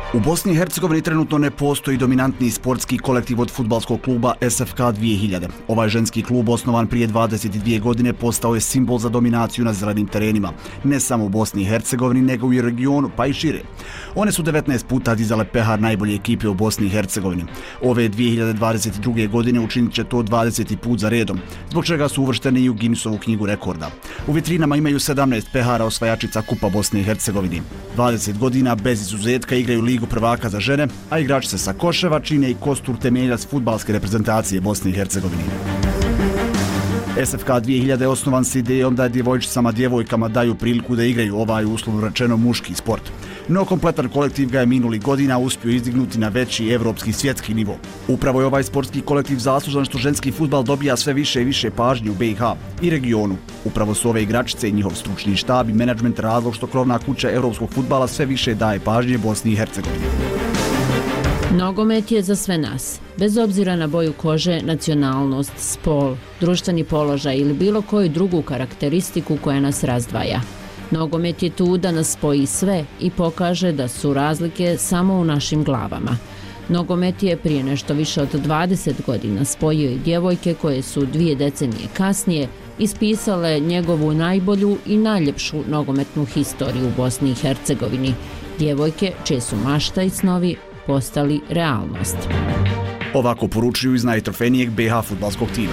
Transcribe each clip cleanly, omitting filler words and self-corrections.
U Bosni i Hercegovini trenutno ne postoji dominantni sportski kolektiv od fudbalskog kluba SFK 2000. Ovaj ženski klub, osnovan prije 22 godine, postao je simbol za dominaciju na zelenim terenima, ne samo u Bosni i Hercegovini, nego i u regionu, pa i šire. One su 19 puta dizale pehar najbolje ekipe u Bosni i Hercegovini. Ove 2022. godine učinit će to 20. put za redom, zbog čega su uvršteni i u Guinnessovu knjigu rekorda. U vitrinama imaju 17 pehara osvajačica Kupa Bosne i Hercegovine. 20 godina bez izuzetka igraju Ligu prvaka za žene, a igračice sa Koševa čine i kostur temeljac fudbalske reprezentacije Bosne i Hercegovine. SFK 2000 je osnovan s idejom da djevojkama daju priliku da igraju ovaj uslovno rečeno muški sport. No kompletan kolektiv ga je minulih godina uspio izdignuti na veći evropski svjetski nivo. Upravo je ovaj sportski kolektiv zaslužan što ženski fudbal dobija sve više i više pažnje u BiH i regionu. Upravo su ove igračice i njihov stručni štab i menadžment razlog što krovna kuća evropskog fudbala sve više daje pažnje Bosni i Hercegovini. Nogomet je za sve nas, bez obzira na boju kože, nacionalnost, spol, društveni položaj ili bilo koju drugu karakteristiku koja nas razdvaja. Nogomet je tu da nas spoji sve i pokaže da su razlike samo u našim glavama. Nogomet je prije nešto više od 20 godina spojio i djevojke koje su 2 decenije kasnije ispisale njegovu najbolju i najljepšu nogometnu historiju u Bosni i Hercegovini. Djevojke čije su mašta i snovi postali realnost. Ovako poručuju iz najtrofejnijeg BiH fudbalskog tima.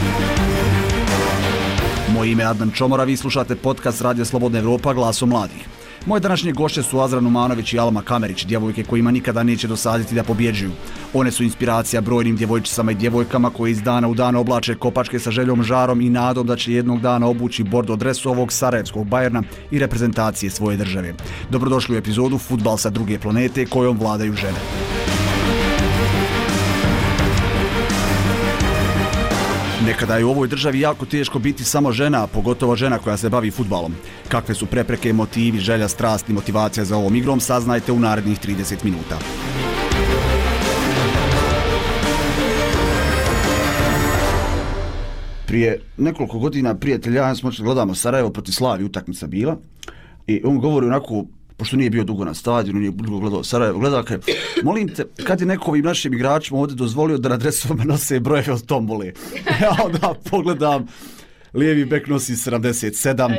Moje ime je Adnan Čomora, vi slušate podcast Radio Slobodna Evropa, glasom mladih. Moje današnje gošće su Azran Umanović i Alma Kamerić, djevojke kojima nikada neće dosaditi da pobjeđuju. One su inspiracija brojnim djevojčicama i djevojkama koje iz dana u dan oblače kopačke sa željom, žarom i nadom da će jednog dana obući bordo dresu ovog sarajevskog Bajerna i reprezentacije svoje države. Dobrodošli u epizodu Fudbal sa druge planete kojom vladaju žene. Nekada je u ovoj državi jako teško biti samo žena, pogotovo žena koja se bavi fudbalom. Kakve su prepreke, motivi, želja, strast i motivacija za ovom igrom, saznajte u narednih 30 minuta. Prije nekoliko godina prijatelj ja smo gledamo Sarajevo protiv Slavije, utakmica bila, i on govori onako, pošto nije bio dugo na stadionu, nije dugo gledao Sarajevo, gleda kaj, molim te, kad je neko ovim našim igračima ovdje dozvolio da na dresovima nose brojeve od tombole? Ja onda pogledam, lijevi bek nosi 77,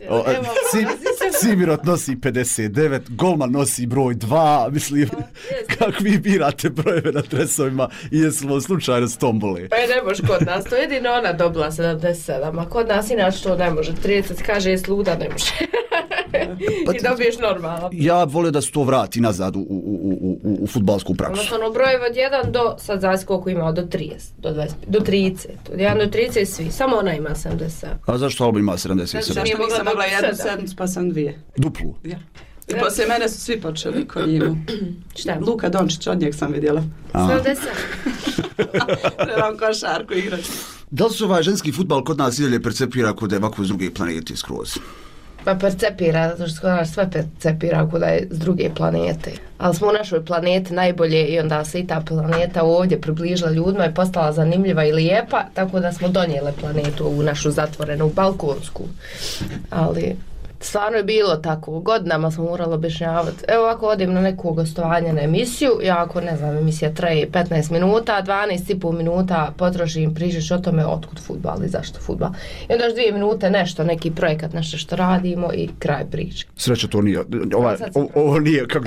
Cimirot nosi 59, golman nosi broj 2, mislim, kako vi birate brojeve na dresovima i jesu slučajno s tombole? Pa je ne može kod nas, to jedino ona dobila 77, a kod nas inače to ne može, 30 kaže je sluda, ne može. I dobiješ normalno. Ja volio da se to vrati nazad u fudbalsku praksu. Ono brojeva od 1 do, sad zavisi koliko ima, do 30, do 30. Od 1 do 30 svi, samo ona ima 77. A zašto Alba ima 77? Zašto nisam mogla jednu sedmicu pa sam 2. Duplu? Ja. I poslije mene su svi počeli kod njemu. Šta? Luka Dončić, od njeg sam vidjela. 77. Trebam košarku igrati. Da li se ovaj ženski fudbal kod nas idalje percepira kod je ovako s druge planete skroz? Pa percepira, zato što sve percepira kod je s druge planete. Ali smo u našoj planeti najbolje i onda se i ta planeta ovdje približila ljudima i postala zanimljiva i lijepa, tako da smo donijele planetu u našu zatvorenu balkonsku. Ali stvarno je bilo tako, godinama smo morali objašnjavati. Evo ovako odim na neko gostovanje na emisiju, ja ako ne znam, emisija traje 15 minuta, 12,5 minuta potrošim, pričaš o tome otkud fudbal i zašto fudbal. I onda još 2 minute nešto, neki projekat, nešto što radimo i kraj priče. Sreća to nije, ovo nije, kako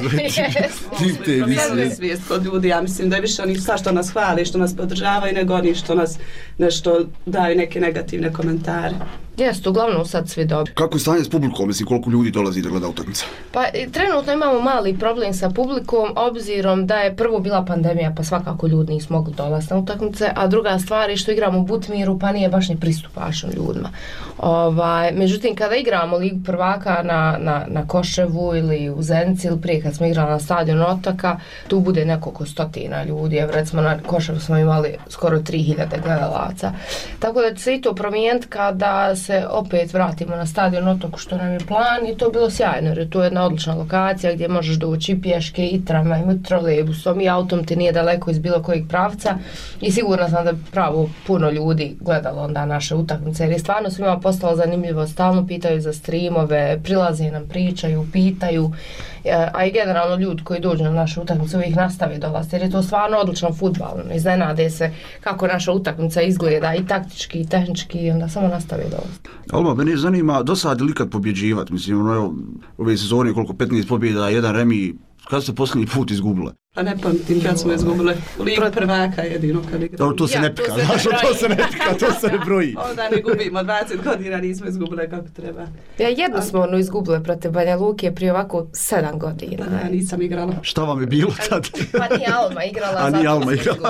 je svijest kod ljudi, ja mislim da je više onih sva što nas hvali, što nas podržavaju, nego oni što nas nešto daju neke negativne komentare. Jeste, uglavnom sad svi dobri. Kako je stanje s publikom, mislim, koliko ljudi dolazi da gleda utakmice? Pa trenutno imamo mali problem sa publikom, obzirom da je prvo bila pandemija, pa svakako ljudi nisu mogli dolaziti na utakmice, a druga stvar je što igramo u Butmiru, pa nije baš ni pristupašan ljudima. Međutim, kada igramo Ligu prvaka na Koševu ili u Zenici ili prije kad smo igrali na stadionu Otoka, tu bude nekoliko stotina ljudi. Evo recimo na Koševu smo imali skoro 3000 gledalaca. Tako da će se i to promijeniti kada se opet vratimo na stadion Otoku što nam je plan i to je bilo sjajno jer je to jedna odlična lokacija gdje možeš doći i pješke i tramvajem i trolejbusom i autom ti nije daleko iz bilo kojeg pravca i sigurno sam da pravo puno ljudi gledalo onda naše utakmice jer je stvarno svima postalo zanimljivo, stalno pitaju za streamove, prilaze nam, pričaju, pitaju a i generalno ljudi koji dođu na naše utakmice uvijek nastave dolaziti, jer je to stvarno odličan fudbal, iznenade se kako naša utakmica izgleda i taktički i tehnički i onda samo nastave dolaziti. Alma, mene zanima, dosadi li kad pobjeđivati? Mislim, ove sezone koliko 15 pobjeda, 1 remi, kada ste posljednji put izgubile? Pa ne pamtim kad smo izgubile. U ligu prvaka jedino kad igramo. To se ne pika, znaš, to se ne pika, to se ne broji. Onda ne gubimo, 20 godina nismo izgubile kako treba. Ja jedno smo izgubile protiv Banja Luke prije ovako 7 godina. Ja nisam igrala. Šta vam je bilo tad? Pa nije Alma igrala. A nije Alma igrala.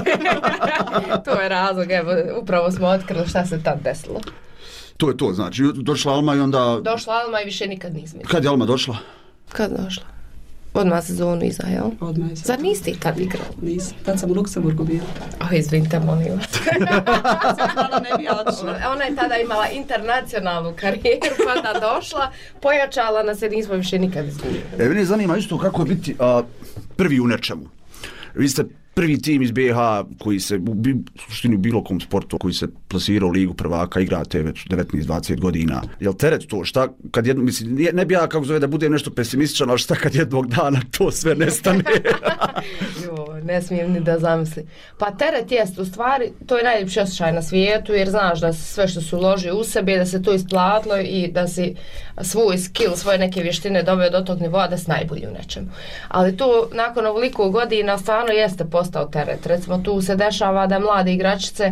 To je razlog, evo, upravo smo otkrili šta se tad desilo. To je to, znači, došla Alma i onda... Došla Alma i više nikad nismo. Kad je Alma došla? Kad došla? Odmah sezonu iza, jel? Odmah iza. Zar niste i tad igrali? Nisam. Tad sam u Luksemburgu bila. Izvinite, molim vas. Hvala, ne bi odšla. Ona je tada imala internacionalnu karijeru, pa da došla, pojačala nas jer nismo više nikad izgubili. Mene zanima isto kako je biti prvi u nečemu. Vi ste prvi tim iz BiH koji se u suštini u bilo kom sportu koji se plasira u ligu prvaka, igrate već 19-20 godina. Jel teret to? Šta kad mislim, ne bi ja kako zove da budem nešto pesimističan, ali šta kad jednog dana to sve nestane? Ne smijem ni da zamislim. Pa teret jest u stvari, to je najljepši osjećaj na svijetu jer znaš da sve što su uložio u sebe, da se to isplatilo i da si svoj skill, svoje neke vještine doveo do tog nivoa da si najbolji u nečemu. Ali to nakon ovoliko godina stvarno jeste postao teret. Recimo tu se dešava da mlade igračice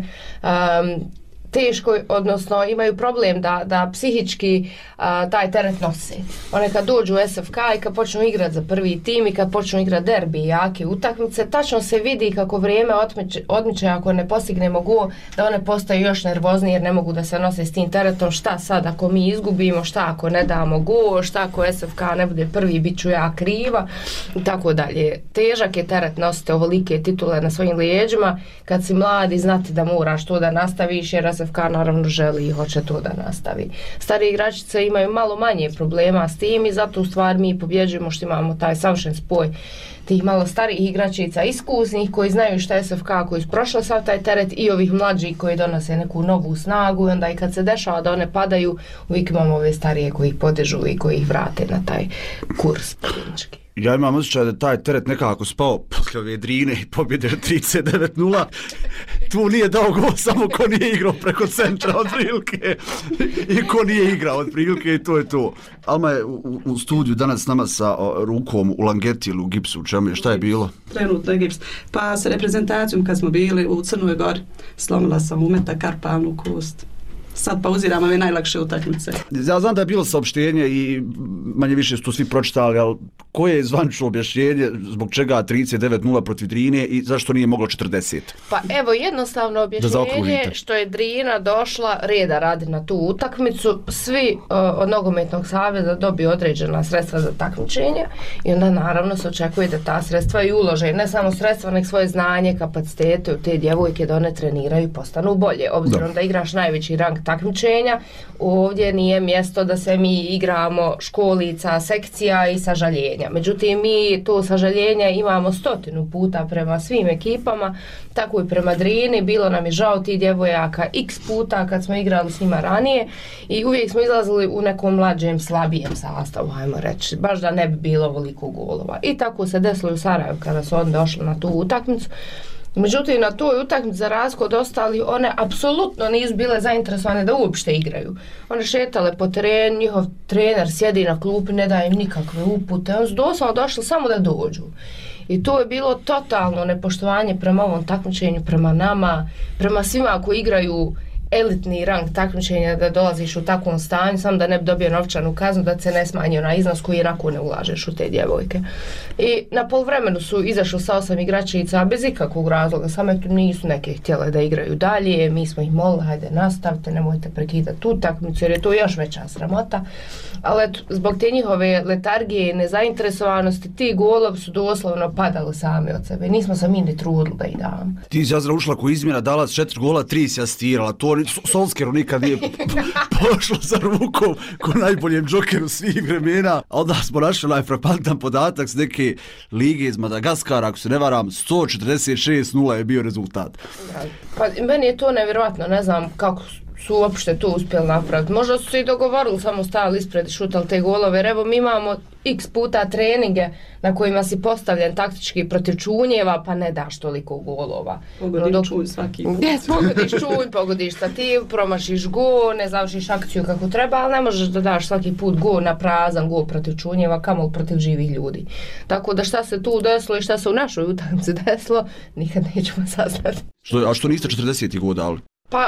teško, odnosno imaju problem da psihički taj teret nose. One kad dođu u SFK i kad počnu igrati za prvi tim i kad počnu igrati derbi i jake utakmice, tačno se vidi kako vrijeme odmiče ako ne postignemo gol, da one postaju još nervoznije jer ne mogu da se nose s tim teretom. Šta sad ako mi izgubimo, šta ako ne damo gol, šta ako SFK ne bude prvi, bit ću ja kriva i tako dalje. Težak je teret nositi ovolike titule na svojim lijeđima kad si mladi, znati da moraš to da nastaviš jer SFK naravno želi i hoće to da nastavi. Starije igračice imaju malo manje problema s tim i zato u stvari mi pobjeđujemo što imamo taj savršen spoj tih malo starijih igračica iskusnih koji znaju šta je SFK, koji su prošle sav taj teret i ovih mlađih koji donose neku novu snagu i onda i kad se dešava da one padaju uvijek imamo ove starije koji ih podižu i koji ih vrate na taj kurs pobjednički. Ja imam osjećaj da taj teret nekako spao posle ove Drine i pobjede 39-0. Tu nije dao gol samo ko nije igrao preko centra od prilike i ko nije igrao od prilike i to je to. Alma je u studiju danas s nama sa rukom u langeti ili u gipsu, u čemu je, šta je bilo? Trenutno je gips. Pa sa reprezentacijom kad smo bili u Crnoj Gori, slomila sam umeta karpalnu kost. Sad pauziram ove najlakše utakmice. Ja znam da je bilo saopštenje i manje više su to svi pročitali, ali koje je zvančno objašnjenje zbog čega 39-0 protiv Drine i zašto nije moglo 40? Pa evo jednostavno objašnjenje što je Drina došla reda radi na tu utakmicu, svi od nogometnog saveza dobiju određena sredstva za takmičenje i onda naravno se očekuje da ta sredstva i ulože, ne samo sredstva, nek svoje znanje, kapacitete u te djevojke da one treniraju i postanu bolje, obzirom da igraš najveći rang takmičenja, ovdje nije mjesto da se mi igramo školica, sekcija i sažaljenja. Međutim, mi to sažaljenje imamo 100 puta prema svim ekipama, tako i prema Drini, bilo nam je žao tih djevojaka x puta kad smo igrali s njima ranije i uvijek smo izlazili u nekom mlađem, slabijem sastavu, ajmo reći, baš da ne bi bilo ovoliko golova. I tako se desilo u Sarajevu kada su oni došli na tu utakmicu. Međutim, na toj utakmici za razliku od ostalih, one apsolutno nisu bile zainteresovane da uopšte igraju. One šetale po terenu, njihov trener sjedi na klupi, ne daje im nikakve upute, oni su doslovno došli samo da dođu. I to je bilo totalno nepoštovanje prema ovom takmičenju, prema nama, prema svima koji igraju elitni rang takmičenja, da dolaziš u takvom stanju samo da ne bi dobio novčanu kaznu, da se ne smanji na iznos koji onako ne ulažeš u te djevojke. I na poluvremenu su izašli sa 8 igračica bez ikakvog razloga, samo eto nisu neke htjele da igraju dalje, mi smo ih molili, hajde nastavite, nemojte prekidati tu takmicu jer je to još veća sramota. Ali eto, zbog te njihove letargije i nezainteresovanosti ti golovi su doslovno padali sami od sebe. Nismo se mi ni trudili da ih damo. Ti si Jazra ušla ko izmjena, dala 4 gola, 3 si asistirala. To Solskjaer nikad nije pošlo za rukom ko najboljem džokeru svih vremena. A onda smo našli onaj frapantan podatak s neke lige iz Madagaskara, ako se ne varam, 146-0 je bio rezultat. Pa meni je to nevjerojatno, ne znam kako su uopšte to uspjeli napraviti. Možda su se i dogovorili, samo stali ispred i šutali te golove. Jer evo mi imamo x puta treninge na kojima si postavljen taktički protiv čunjeva, pa ne daš toliko golova. Pogodiš čunj svaki put. Pogodiš čunj, pogodiš stativ, promašiš gol, ne završiš akciju kako treba, ali ne možeš da daš svaki put gol na prazan, gol protiv čunjeva, kamoli protiv živih ljudi. Tako da šta se tu desilo i šta se u našoj utakmici desilo, nikad nećemo saznati. A što niste 40. god dali?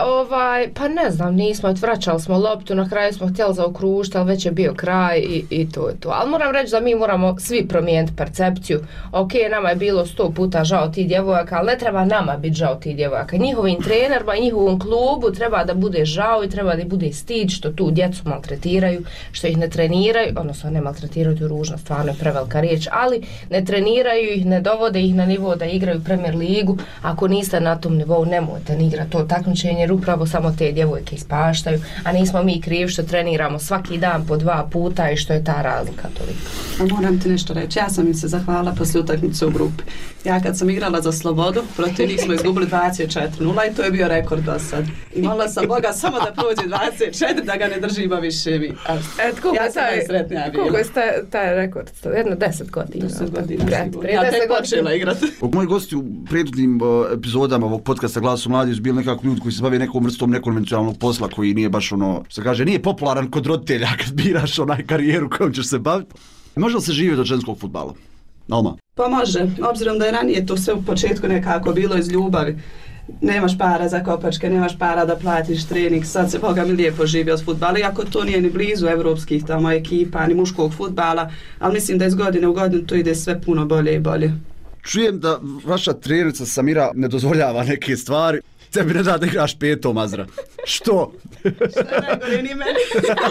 Pa ne znam, nismo, vraćali smo loptu, na kraju smo htjeli zaokružiti, ali već je bio kraj i to je to. Ali moram reći da mi moramo svi promijeniti percepciju. Ok, nama je bilo 100 puta žao tih djevojaka, ali ne treba nama biti žao tih djevojaka. Njihovim trenerima i njihovom klubu treba da bude žao i treba da bude stid što tu djecu maltretiraju, što ih ne treniraju, odnosno ne maltretiraju, to je ružno, stvarno je prevelika riječ, ali ne treniraju ih, ne dovode ih na nivo da igraju Premier ligu. Ako niste na tom nivou, nemojte ni igrati to takmičenje, jer upravo samo te djevojke ispaštaju, a nismo mi krivi što treniramo svaki dan po 2 puta i što je ta razlika toliko. Moram ti nešto reći, ja sam im se zahvala poslije utakmice u grupi. Ja kad sam igrala za Slobodu, protiv njih smo izgubili 24-0 i to je bio rekord do sad. I molila sam Boga samo da prođe 24, da ga ne držimo više mi. Ja sam najsretnija bila. Koliko je taj rekord? Jedno 10 godina. 10 godina sigurno. Ja tek počela igrati. Moji gosti u prethodnim epizodama ovog podcasta Glasu mladih su bili nekako ljudi koji se bave nekom vrstom nekonvencionalnog posla koji nije baš se kaže, nije popularan kod roditelja kad biraš karijeru kojom ćeš se baviti. Može li se živjeti od ženskog fudbala? Alma? Pa može, obzirom da je ranije to sve u početku nekako bilo iz ljubavi. Nemaš para za kopačke, nemaš para da platiš trening, sad se Boga mi lijepo živi od fudbala, iako to nije ni blizu evropskih tamo ekipa, ni muškog fudbala, ali mislim da iz godine u godinu to ide sve puno bolje i bolje. Čujem da vaša trenerica Samira ne dozvoljava neke stvari. Tebi ne da igraš petom, Azra. Što? Što najgore ni meni.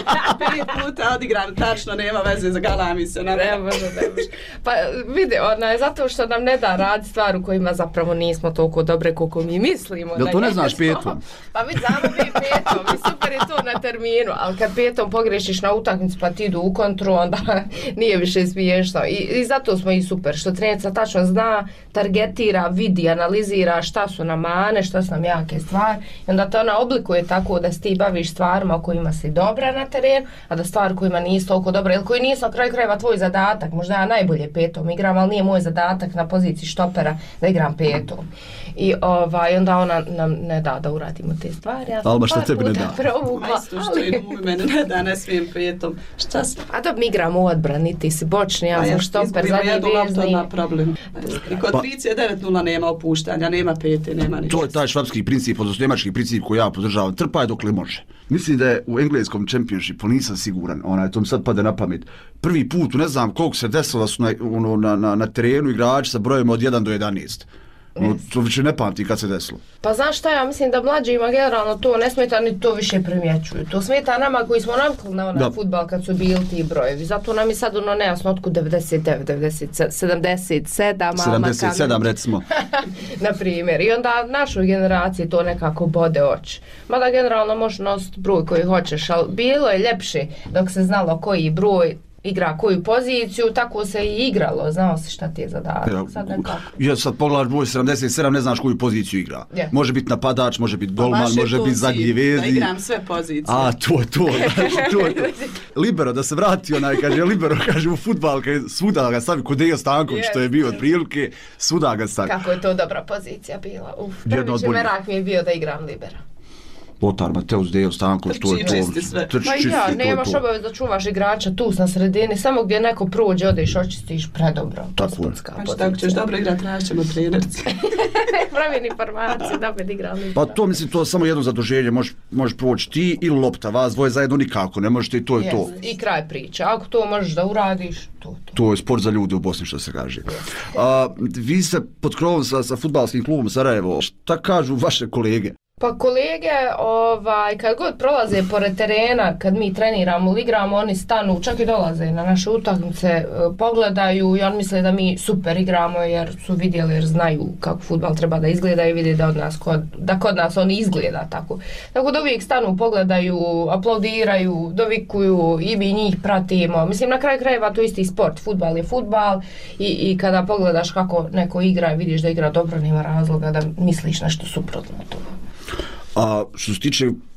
5 puta odigram, tačno, nema veze za galami se. Ne može. Pa vidi, zato što nam ne da radi stvar u kojima zapravo nismo toliko dobre koliko mi mislimo. Jel to ne znaš petom? Pa mi znamo mi petom i super je to na terminu, ali kad petom pogrešiš na utakmicu pa ti idu u kontru, onda nije više smiješno. I zato smo i super, što trenica tačno zna, targetira, vidi, analizira šta su nam mane, šta su nam jake stvari i onda to ona oblikuje tako da se ti baviš stvarima o kojima si dobra na terenu, a da stvari kojima nisi toliko dobra ili koji nisu na kraju krajeva tvoj zadatak. Možda ja najbolje petom igram, ali nije moj zadatak na poziciji štopera da igram petom. I onda ona nam ne da uradimo te stvari. Ja Alba, šta tebi ne da? Majstu što i mene ne da, ne smijem petom. Šta si? A da mi igramo u odbrani, ti si bočni, ja sam štoper, zadnji vezni. Problem. I kod Trici je 9-0 nema opuštanja, nema pete, nema ništa. To je taj švapski princip, odnosno njemački princip koji ja podržavam. Trpaj dokle može. Mislim da je u engleskom championshipu, nisam siguran, to mi sad pada na pamet. Prvi put, ne znam koliko se desilo da su na terenu igrači sa brojem od 1 do 11. To više ne pamti kad se desilo. Pa znaš šta, ja mislim da mlađima generalno to ne smeta ni to više primjećuju. To smeta nama koji smo navikli na fudbal kad su bili ti brojevi. Zato nam je sad nejasno otkud 99, 77, 77 recimo. Na primjer. I onda našoj generaciji to nekako bode oči. Mada generalno možeš nositi broj koji hoćeš, ali bilo je ljepše dok se znalo koji broj igra koju poziciju, tako se i igralo, znao si šta ti je zadatak. Ja sad pogledaš broj 77, ne znaš koju poziciju igra. Yeah. Može biti napadač, može biti golman, može biti zadnji vezi. Da igram sve pozicije. A, to. Libero, da se vrati kaže, libero, kaže u fudbal, svuda ga stavi, kod Dejo Stanković, što je bio otprilike, svuda ga stavi. Kako je to dobra pozicija bila. Prvi merak mi je bio da igram libera. Lothar Matthäus, Dejo Stanković, to je to. Pa ja, nemaš obavez da čuvaš igrača tu na sredini, samo gdje neko prođe, odeš, očistiš predobro. Tako ćeš dobro igrati, tražćemo trenerci. Pravi informacije, da bi igrali. Pa to mislim, to samo jedno zaduženje, možeš proći ti ili lopta, vas dvoje zajedno nikako, ne možete i to je to. I kraj priče, ako to možeš da uradiš, to. To je sport za ljude u Bosni, što se kaže. Vi ste pod krovom sa fudbalskim klubom Sarajevo, šta kažu vaše kolege? Pa kolege, kad god prolaze pored terena, kad mi treniramo ili igramo, oni stanu, čak i dolaze na naše utakmice, pogledaju i oni misle da mi super igramo jer su vidjeli, jer znaju kako fudbal treba da izgleda i vidi da kod nas on izgleda tako. Tako da uvijek stanu, pogledaju, aplaudiraju, dovikuju i mi njih pratimo. Mislim, na kraju krajeva to isti sport, fudbal je fudbal i kada pogledaš kako neko igra i vidiš da igra dobro, nema razloga da misliš nešto suprotno od toga. A što se tiče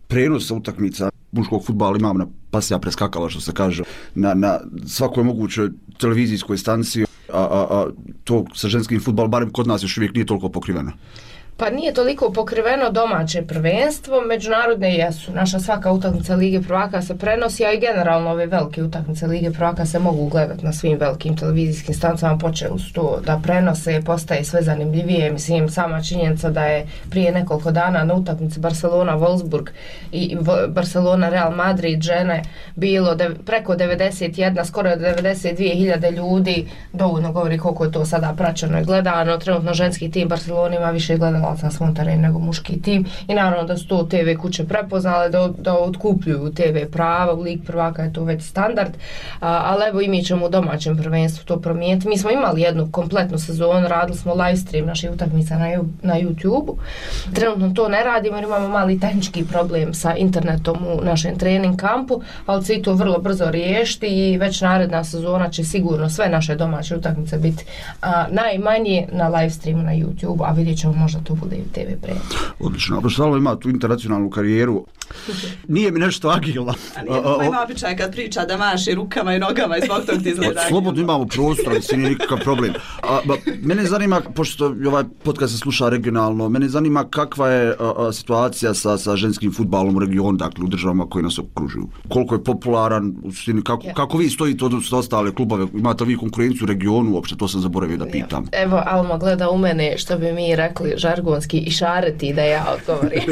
prenosa utakmica muškog fudbala imam na pasija preskakala, što se kaže, na svakoj mogućoj televizijskoj stanciji, a to sa ženskim fudbalom, barem kod nas još uvijek nije toliko pokriveno. Pa nije toliko pokriveno domaće prvenstvo, međunarodne jesu. Naša svaka utakmica Lige prvaka se prenosi, a i generalno ove velike utakmice Lige prvaka se mogu gledati na svim velikim televizijskim stanicama, počeli su to da prenose, postaje sve zanimljivije. Mislim, sama činjenica da je prije nekoliko dana na utakmici Barcelona-Wolfsburg i Barcelona-Real Madrid žene bilo preko 91, skoro 92.000 ljudi, dovoljno govori koliko je to sada praćeno i gledano. Trenutno ženski tim Barcelona ima više gledala na svom terenu nego muški tim i naravno da su to TV kuće prepoznale da otkupljuju TV prava, u Lig prvaka je to već standard, ali evo i mi ćemo u domaćem prvenstvu to promijeniti. Mi smo imali jednu kompletnu sezonu, radili smo live stream naših utakmica na YouTube-u. Trenutno to ne radimo jer imamo mali tehnički problem sa internetom u našem trening kampu, ali će i to vrlo brzo riješiti i već naredna sezona će sigurno sve naše domaće utakmice biti najmanje na live streamu na YouTube-u, a vidjet ćemo možda to bude i TV prenos. Odlično. Apoštalo ima tu internacionalnu karijeru. Nije mi nešto agilno. Ima običaj kad priča da maši rukama i nogama i zbog tog ti izgleda. Slobodno imamo prostor, ali nije nikakav problem. Mene zanima, pošto ovaj podcast se sluša regionalno, mene zanima kakva je situacija sa ženskim fudbalom u regionu, dakle u državama koje nas okružuju. Koliko je popularan, kako vi stojite od ostale klubove, imate vi konkurenciju u regionu, uopšte to sam zaboravio da pitam. Evo, Alma gleda u mene, što bi mi rekli žargonski, i šareti da ja odgovorim.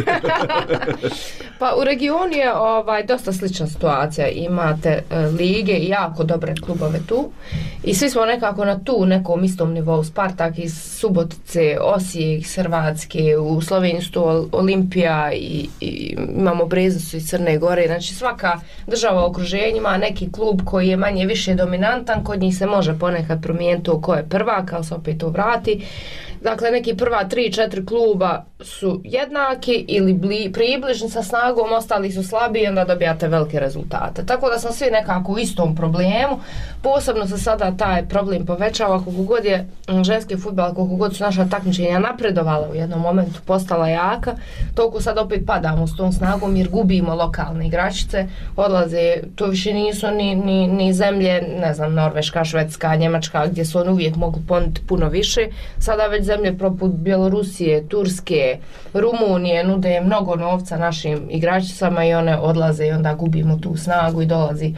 Pa u regionu je dosta slična situacija. Imate lige i jako dobre klubove tu i svi smo nekako na tu nekom istom nivou. Spartak iz Subotice, Osijek iz Hrvatske, u Sloveniji su to Olimpija i imamo Breznicu iz Crne Gore. Znači svaka država u okruženju ima neki klub koji je manje više dominantan, kod njih se može ponekad promijeniti to ko je prvak, ali se opet to vrati. Dakle, neki prva 3-4 kluba su jednaki ili približni sa snagom, ostali su slabiji i onda dobijate velike rezultate. Tako da smo svi nekako u istom problemu. Posebno se sada taj problem povećava, koliko god je ženski fudbal, koliko god su naša takmičenja napredovala u jednom momentu, postala jaka, toliko sad opet padamo s tom snagom jer gubimo lokalne igračice, odlaze, to više nisu ni zemlje, ne znam, Norveška, Švedska, Njemačka, gdje su oni uvijek mogu ponuditi puno više. Sada već zemlje poput Bjelorusije, Turske, Rumunije nude mnogo novca našim igračicama i one odlaze i onda gubimo tu snagu i dolazi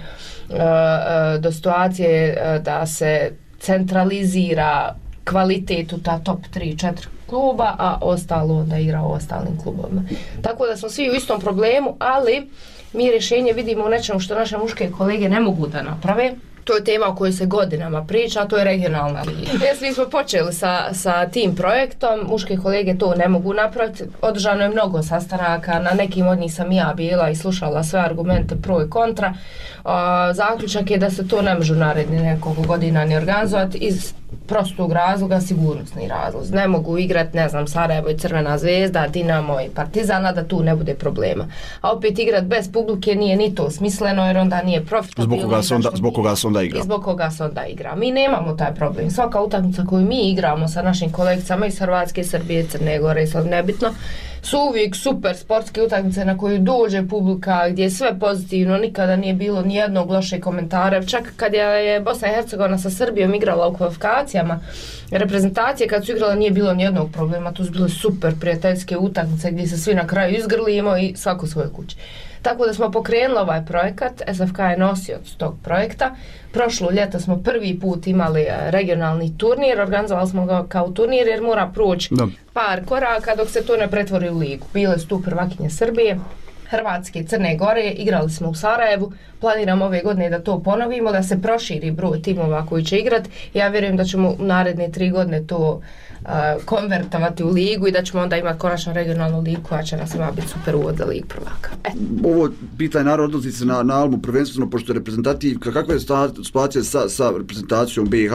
do situacije da se centralizira kvalitet u ta top 3-4 kluba, a ostalo onda igra u ostalim klubovima. Tako da smo svi u istom problemu, ali mi rješenje vidimo u nečemu što naše muške kolege ne mogu da naprave. To je tema o kojoj se godinama priča, a to je regionalna liga. Mi smo počeli sa tim projektom, muške kolege to ne mogu napraviti, održano je mnogo sastanaka, na nekim od njih sam ja bila i slušala sve argumente pro i kontra. Zaključak je da se to ne može naredni nekoliko godina ni organizovati iz prostog razloga, sigurnosni razlog. Ne mogu igrati, ne znam, Sarajevo i Crvena zvezda, Dinamo i Partizana, da tu ne bude problema. A opet igrati bez publike nije ni to smisleno jer onda nije profitabilno. Zbog koga se onda igra. I zbog koga se onda igra. Mi nemamo taj problem. Svaka utakmica koju mi igramo sa našim kolegicama iz Hrvatske, Srbije, Crne Gore, sad nebitno, su uvijek super sportske utakmice na koju dođe publika, gdje je sve pozitivno, nikada nije bilo ni jednog lošeg komentara. Čak kad je Bosna i Hercegovina sa Srbijom igrala u kvalifikacijama reprezentacije, kad su igrala nije bilo ni jednog problema, to su bile super prijateljske utakmice gdje se svi na kraju izgrlimo i svako svoje kuće. Tako da smo pokrenuli ovaj projekat, SFK je nosioc tog projekta. Prošlo ljeto smo prvi put imali regionalni turnir, organizovali smo ga kao turnir jer mora proći par koraka dok se to ne pretvori u ligu. Bile su tu prvakinje Srbije, Hrvatske, Crne Gore, igrali smo u Sarajevu, planiramo ove godine da to ponovimo, da se proširi broj timova koji će igrati. Ja vjerujem da ćemo u naredne 3 godine to konvertovati u ligu i da ćemo onda imati konačno regionalnu ligu koja će nas ima biti super uvod za Ligu prvaka. Ovo pitanje naravno odnosi se na Almu prvenstveno, pošto je reprezentativka. Kakva je situacija sa reprezentacijom BiH?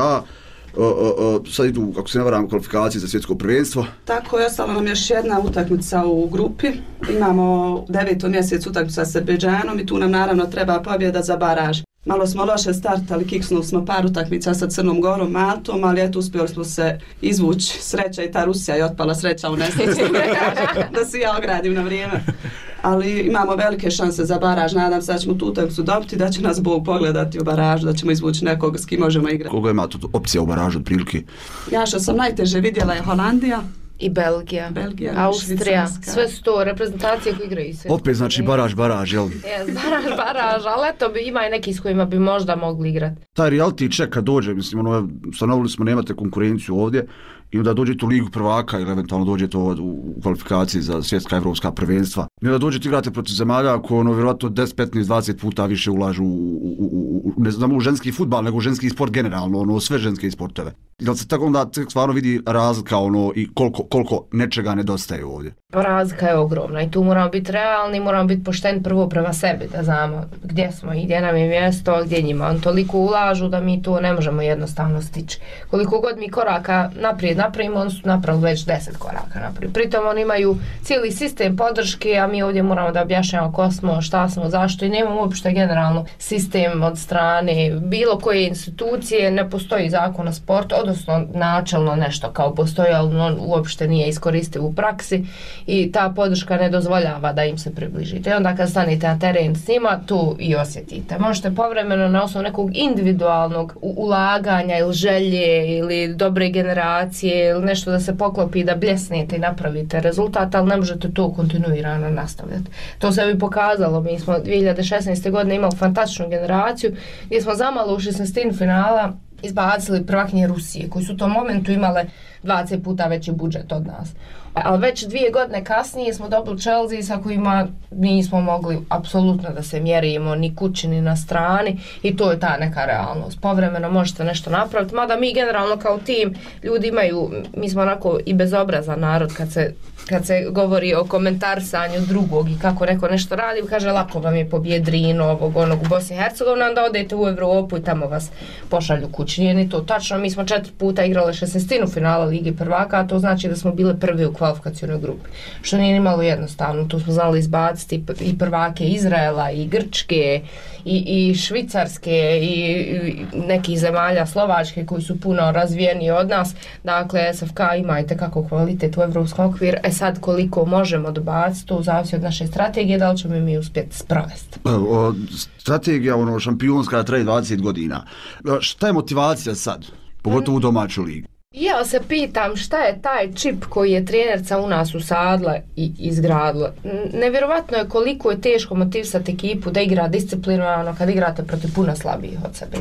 Sad idu, ako se ne varam, kvalifikacije za svjetsko prvenstvo. Tako je, ostala nam još jedna utakmica u grupi. Imamo 9. mjesec utakmica sa Azerbejdžanom i tu nam naravno treba pobjeda za baraž. Malo smo loše startali, kiksnuli smo par utakmica sa Crnom Gorom, Maltom, ali eto uspjeli smo se izvući. Sreća i ta Rusija je otpala, sreća u nesreći. Da se ja ogradim na vrijeme. ali imamo velike šanse za baraž. Nadam se da ćemo tu utakmicu dobiti, da će nas Bog pogledati u baražu, da ćemo izvući nekog s kim možemo igrati. Koga ima tu opcija u baražu otprilike? Ja što sam najteže vidjela je Holandija. I Belgija, Austrija, sve su to reprezentacije koje igraju sve. Opet znači baraž, jel? Baraž, ali eto ima i neki s kojima bi možda mogli igrati. Taj reality check kad dođe, mislim, stanovili smo nemate konkurenciju ovdje i onda dođete u ligu prvaka ili eventualno dođete u kvalifikaciji za svjetska evropska prvenstva. I onda dođete igrate protiv zemalja koje vjerojatno 10, 15, 20 puta više ulažu ne znam u ženski fudbal nego u ženski sport generalno, sve ženske sportove. Jel se tako onda stvarno vidi razlika i koliko nečega nedostaje ovdje? Razlika je ogromna i tu moramo biti realni, moramo biti pošteni prvo prema sebi, da znamo gdje smo i gdje nam je mjesto, gdje njima. On toliko ulažu da mi to ne možemo jednostavno stići. Koliko god mi koraka naprijed napravimo, oni su napravili već 10 koraka naprijed. Pritom oni imaju cijeli sistem podrške, a mi ovdje moramo da objašnjamo ko smo, šta smo, zašto i nemamo uopšte generalno sistem od strane bilo koje institucije, ne postoji zakon o sportu, odnosno načelno nešto kao postoji, ali on uopšte nije iskoristiv u praksi i ta podrška ne dozvoljava da im se približite. I onda kad stanete na teren s njima, tu i osjetite. Možete povremeno na osnovu nekog individualnog ulaganja ili želje ili dobre generacije ili nešto da se poklopi da bljesnete i napravite rezultat, ali ne možete to kontinuirano nastavljati. To se bi pokazalo. Mi smo 2016. godine imali fantastičnu generaciju gdje smo zamalo u 16. finala izbacili prvakinje Rusije, koji su u tom momentu imale 20 puta veći budžet od nas. Ali već 2 godine kasnije smo dobili Chelsea sa kojima nismo mogli apsolutno da se mjerimo ni kući ni na strani i to je ta neka realnost. Povremeno možete nešto napraviti, mada mi generalno kao tim ljudi imaju, mi smo onako i bezobrazan narod kad se govori o komentarsanju drugog i kako neko nešto radi, kaže lako vam je pobjedrino ovog onog u Bosni i Hercegovini, onda odete u Europu i tamo vas pošalju kući. Nije ni to tačno, mi smo 4 puta igrali 16. finala Ligi prvaka, a to znači da smo bili prvi u kvalifikacionoj grupi. Što nije nimalo jednostavno, tu smo znali izbaciti i prvake Izraela i Grčke i Švicarske i nekih zemalja Slovačke koji su puno razvijeniji od nas. Dakle, SFK ima i tekako kvalitet u evropskom okviru. Sad koliko možemo dobaciti, to zavisi od naše strategije, da li ćemo mi uspjeti sprovesti. Strategija šampionska traje 20 godina. Šta je motivacija sad, pogotovo u domaću ligu? Ja se pitam šta je taj čip koji je trenerca u nas usadla i izgradila. Nevjerovatno je koliko je teško motivisati ekipu da igra disciplinovano kad igrate protiv puno slabijih od sebe.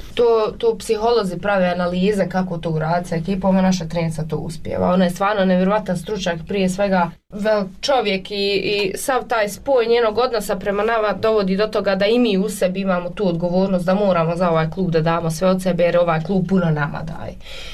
To psiholozi prave analize kako to uraditi sa ekipom, a naša trenerca to uspijeva. Ona je stvarno nevjerovatan stručnjak, prije svega čovjek i sav taj spoj njenog odnosa prema nama dovodi do toga da i mi u sebi imamo tu odgovornost da moramo za ovaj klub da damo sve od sebe jer ovaj klub puno nama daje.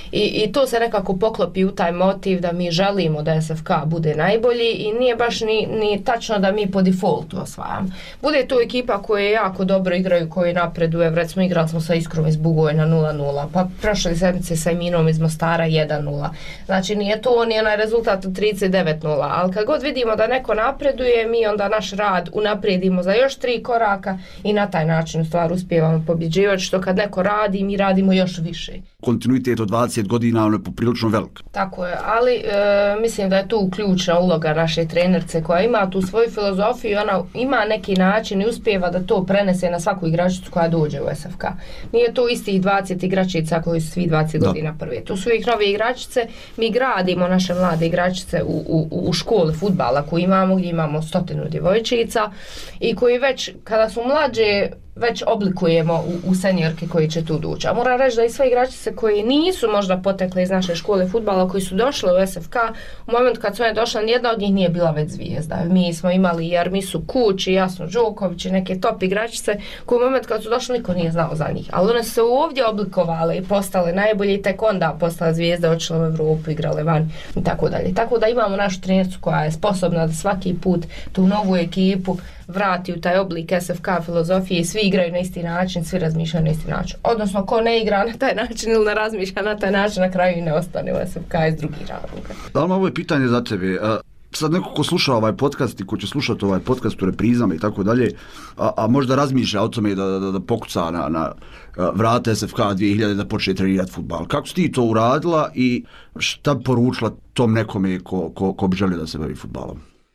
I to se nekako poklopi u taj motiv da mi želimo da SFK bude najbolji i nije baš ni tačno da mi po defaultu osvajamo. Bude tu ekipa koje jako dobro igraju, koji napreduje, recimo igrali smo sa Iskrom iz Bugojna 0-0, pa prošle sedmice sa Eminom iz Mostara 1-0. Znači nije to ni onaj rezultat od 39-0, ali kad god vidimo da neko napreduje, mi onda naš rad unaprijedimo za još 3 koraka i na taj način u stvari uspijevamo pobjeđivati, što kad neko radi, mi radimo još više. Kontinuitet od 20 godina on je poprilično velik. Tako je, ali mislim da je tu ključna uloga naše trenerce koja ima tu svoju filozofiju i ona ima neki način i uspijeva da to prenese na svaku igračicu koja dođe u SFK. Nije to istih 20 igračica koji su svi 20 godina prve. To su uvijek nove igračice, mi gradimo naše mlade igračice u školi fudbala koju imamo, gdje imamo 100 djevojčica i koji već kada su mlađe već oblikujemo u seniorke koji će tu doći. A moram reći da i sve igračice koji nisu možda potekle iz naše škole fudbala, koji su došle u SFK, u momentu kad su one došle, nijedna od njih nije bila već zvijezda. Mi smo imali i Armisu Kuć i Jasno Đoković i neke top igračice koji u momentu kad su došle niko nije znao za njih. Ali one su se ovdje oblikovale i postale najbolje i tek onda postale zvijezde, odšle u Europu, igrale van i tako dalje. Tako da imamo našu trenercu koja je sposobna da svaki put tu novu ekipu vrati u taj oblik SFK filozofije i svi igraju na isti način, svi razmišljaju na isti način. Odnosno, ko ne igra na taj način ili ne razmišlja na taj način, na kraju i ne ostane u SFK iz drugih razloga. Da li ovo je pitanje za tebe? Sad neko ko sluša ovaj podcast i ko će slušati ovaj podcast u reprizama i tako dalje, a možda razmišlja o tome da pokuca na vrata SFK 2000 da počne trenirati fudbal. Kako si ti to uradila i šta poručila tom nekome ko bi želio da se bavi fudbalom?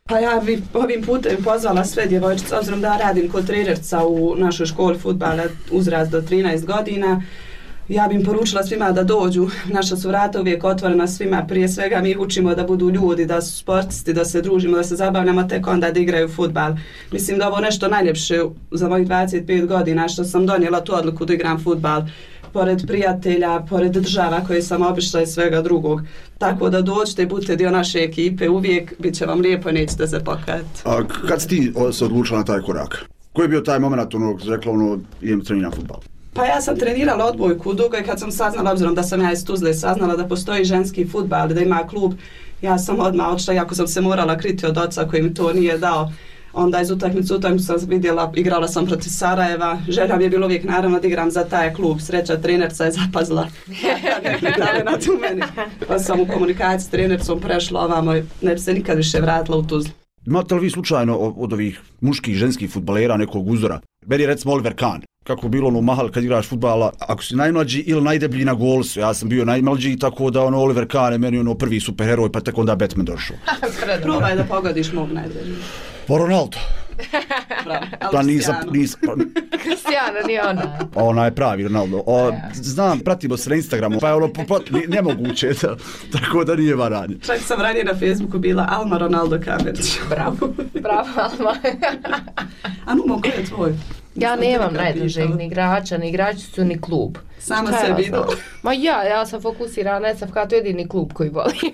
Pa ja bih ovim putem pozvala sve djevojčice, obzirom da radim kod trenerca u našoj školi fudbala uzrast do 13 godina. Ja bih im poručila svima da dođu, naša su vrata uvijek otvorena svima, prije svega mi ih učimo da budu ljudi, da su sportisti, da se družimo, da se zabavljamo, tek onda da igraju fudbal. Mislim da ovo nešto najljepše za mojih 25 godina što sam donijela tu odluku da igram fudbal. Pored prijatelja, pored država koje sam obišla i svega drugog. Tako da dođete i budete dio naše ekipe, uvijek bit će vam lijepo i nećete se pokajati. A kad si ti se odlučila na taj korak? Koji je bio taj moment, rekla idem treniram fudbal? Pa ja sam trenirala odbojku dugo i kad sam saznala, obzirom da sam ja iz Tuzle saznala da postoji ženski fudbal, da ima klub, ja sam odmah odšla, iako sam se morala kriti od oca koji mi to nije dao. Onda iz utakmicu sam vidjela, igrala sam protiv Sarajeva, želja mi je bilo uvijek naravno da igram za taj klub, sreća trenerca je zapazila neki talent u meni. Pa sam u komunikaciji s trenercom prešla ovamo i ne bi se nikad više vratila u Tuzlu. Imate li vi slučajno od ovih muških i ženskih fudbalera nekog uzora? Meni je recimo Oliver Kahn. Kako bilo mahal kad igraš fudbala, ako si najmlađi ili najdeblji na golsu, ja sam bio najmlađi, tako da Oliver Kahn je meni prvi superheroj, pa tek onda Batman došao. Probaj da pogodiš mog najdeblji. Pa Ronaldo. Pa nisam. Cristiano, nije ona. Ona je pravi Ronaldo. Znam, pratimo se na Instagramu, pa je nemoguće, tako da nije varanje. Čak sam ranije na Facebooku bila Alma Ronaldo Kamerić. Bravo Alma. Anumo, ko je tvoj? Ja nemam najdražeg ni igrača, ni igračicu, ni klub. Sama se vidio. Ma ja sam fokusirana na SFK, to je jedini klub koji voli.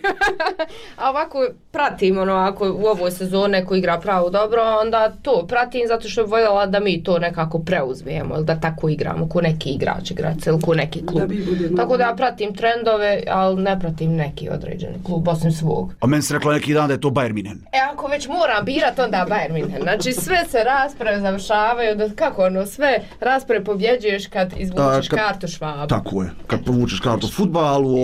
A ovako pratim, ako u ovoj sezone ko igra pravo dobro, onda to pratim zato što bi voljela da mi to nekako preuzmijemo, ili da tako igramo, ko neki igrač igrač, ili ko neki klub. Tako da ja pratim trendove, ali ne pratim neki određeni klub, osim svog. A meni se rekla neki dan da je to Bayern München. Ako već moram birat, onda Bayern München. Znači sve se rasprave završavaju, sve rasprave pobjeđuješ kad izvučeš kartu Švabu. Tako je, kad povučeš kartu o fudbalu,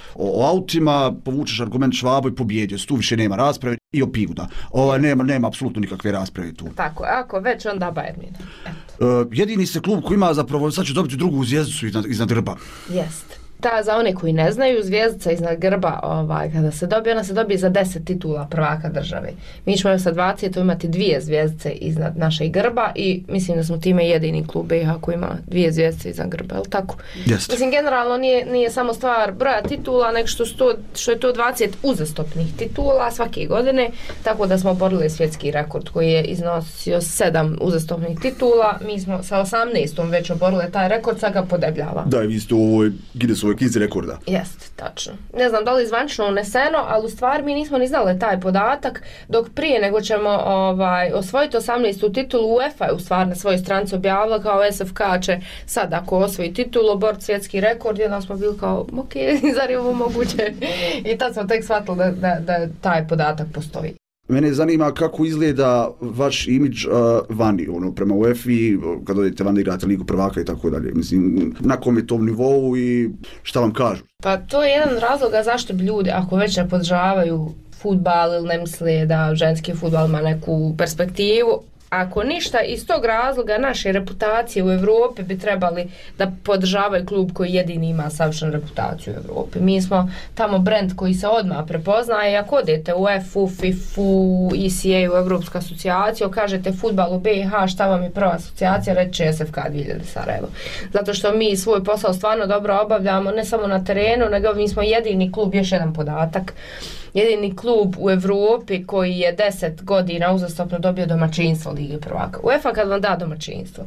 o autima, povučeš argument Švabu i pobjeđuješ. Tu više nema rasprave i o pivu, da. Nema apsolutno nikakve rasprave tu. Tako, ako već onda Bayern München. Jedini se klub koji ima zapravo, sad će dobiti drugu zvijezdicu iznad grba. Jest. Za one koji ne znaju, zvijezdica iznad grba, kada se dobije, ona se dobije za 10 titula prvaka države. Mi ćemo sa 20 imati 2 zvijezdice iznad našeg grba i mislim da smo time jedini klub BiH koji ima 2 zvijezdice iznad grba, je li tako? Jest. Mislim, generalno nije samo stvar broja titula, nego što je to 20 uzastopnih titula svake godine, tako da smo borili svjetski rekord koji je iznosio 7 uzastopnih titula. Mi smo sa 18. već oborili taj rekord, sad ga podebljava. Da, vi ste u ovoj Guinnessovoj knjizi rekorda. Jest, tačno. Ne znam da li zvanično uneseno, ali u stvari mi nismo ni znali taj podatak, dok prije nego ćemo osvojiti 18. titulu, UEFA je u stvari na svojoj stranici objavila kao SFK će sad ako osvoji titulu oboriti svjetski rekord, i onda smo bili kao, ok, zar je ovo moguće? I tad smo tek shvatili da taj podatak postoji. Mene zanima kako izgleda vaš imidž vani, prema UEFA-i, kad odete van da igrate Ligu prvaka i tako dalje. Mislim, na kom je tom nivou i šta vam kažu? Pa to je jedan razloga zašto bi ljudi, ako već ne podržavaju fudbal ili ne misle da ženski fudbal ima neku perspektivu, ako ništa, iz tog razloga naše reputacije u Europi bi trebali da podržavaju klub koji jedini ima savršenu reputaciju u Europi. Mi smo tamo brend koji se odmah prepoznaje. Ako odete u UEFA, FIFA, ECA, u Evropsku asocijaciju, kažete fudbal u BiH, šta vam je prva asocijacija, reče SFK 2000 Sarajevo. Zato što mi svoj posao stvarno dobro obavljamo, ne samo na terenu, nego mi smo jedini klub, još jedan podatak, jedini klub u Europi koji je 10 godina uzastopno dobio domaćinstvo Lige prvaka. UEFA kad vam da domaćinstvo,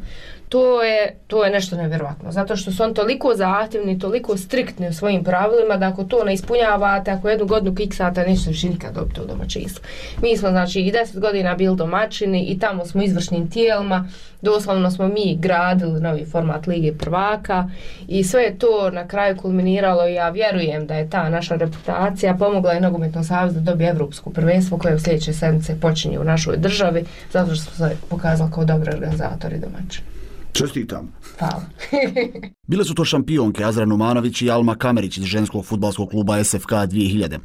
to je nešto nevjerojatno, zato što su on toliko zahtjevni, toliko striktni u svojim pravilima da ako to ne ispunjavate, ako jednu godinu kiksate, nećete više nikad dobiti u domaćinstvo. Mi smo znači i 10 godina bili domaćini i tamo smo izvršnim tijelima, doslovno smo mi gradili novi format Lige prvaka i sve je to na kraju kulminiralo i ja vjerujem da je ta naša reputacija pomogla i Nogometnom savezu da dobije Evropsko prvenstvo koje u sljedeće sedmice počinje u našoj državi, zato što smo se pokazali kao dobri organizatori domaćini. Čestitam. Hvala. Bile su to šampionke Azra Numanović i Alma Kamerić iz ženskog fudbalskog kluba SFK 2000.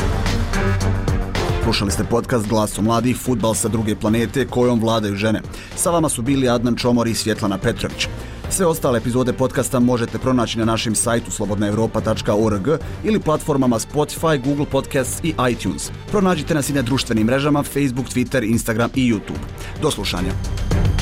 Slušali ste podcast Glaso mladih, fudbal sa druge planete kojom vladaju žene. Sa vama su bili Adnan Čomor i Svjetlana Petrović. Sve ostale epizode podcasta možete pronaći na našem sajtu slobodnaevropa.org ili platformama Spotify, Google Podcasts i iTunes. Pronađite nas i na društvenim mrežama Facebook, Twitter, Instagram i YouTube. Do slušanja.